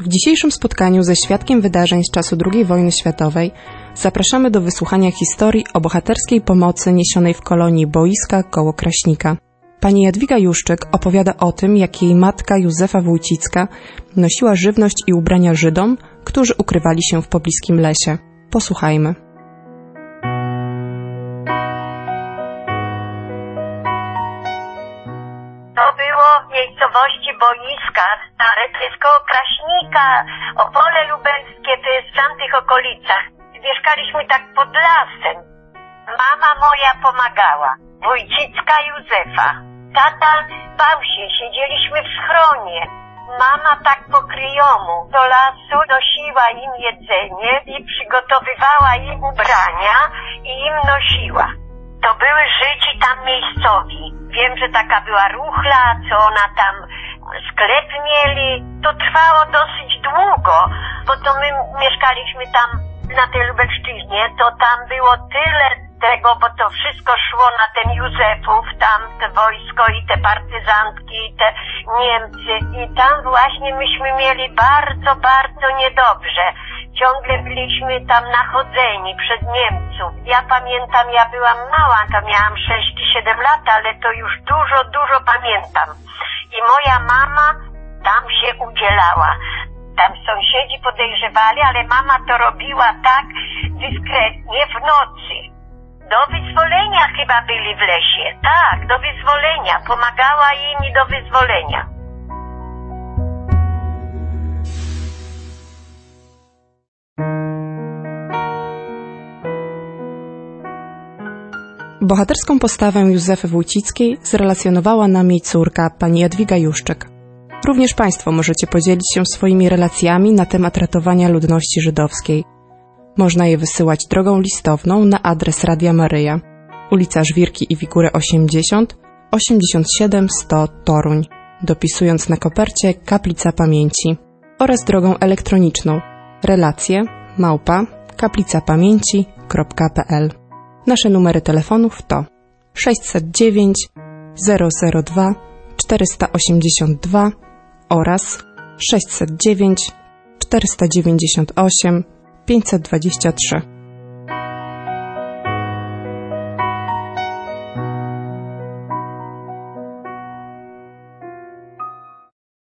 W dzisiejszym spotkaniu ze świadkiem wydarzeń z czasu II wojny światowej zapraszamy do wysłuchania historii o bohaterskiej pomocy niesionej w kolonii Boiska koło Kraśnika. Pani Jadwiga Juszczyk opowiada o tym, jak jej matka Józefa Wójcicka nosiła żywność i ubrania Żydom, którzy ukrywali się w pobliskim lesie. Posłuchajmy. To było w miejscowości Boiska, stare, to jest koło Kraśnika, Opole Lubelskie, to jest w tamtych okolicach. Mieszkaliśmy tak pod lasem. Mama moja pomagała, Wójcicka Józefa. Tata bał się, siedzieliśmy w schronie. Mama tak po kryjomu do lasu nosiła im jedzenie i przygotowywała im ubrania i im nosiła. To były Żydzi tam miejscowi. Wiem, że taka była ruchla, co ona tam sklep mieli. To trwało dosyć długo, bo to my mieszkaliśmy tam na tej Lubelszczyźnie, to tam było tyle tego, bo to wszystko szło na ten Józefów, tam te wojsko i te partyzantki i te Niemcy. I tam właśnie myśmy mieli bardzo, bardzo niedobrze. Ciągle byliśmy tam nachodzeni przez Niemców. Ja pamiętam, ja byłam mała, to miałam 6 czy 7 lat, ale to już dużo pamiętam. I moja mama tam się udzielała. Tam sąsiedzi podejrzewali, ale mama to robiła tak dyskretnie w nocy. Do wyzwolenia chyba byli w lesie. Tak, do wyzwolenia. Pomagała im i do wyzwolenia. Bohaterską postawę Józefy Wójcickiej zrelacjonowała nam jej córka, pani Jadwiga Juszczyk. Również Państwo możecie podzielić się swoimi relacjami na temat ratowania ludności żydowskiej. Można je wysyłać drogą listowną na adres Radia Maryja, ulica Żwirki i Wigury 80, 87 100 Toruń, dopisując na kopercie Kaplica Pamięci, oraz drogą elektroniczną relacje@kaplicapamięci.pl. Nasze numery telefonów to 609 002 482 oraz 609 498 523.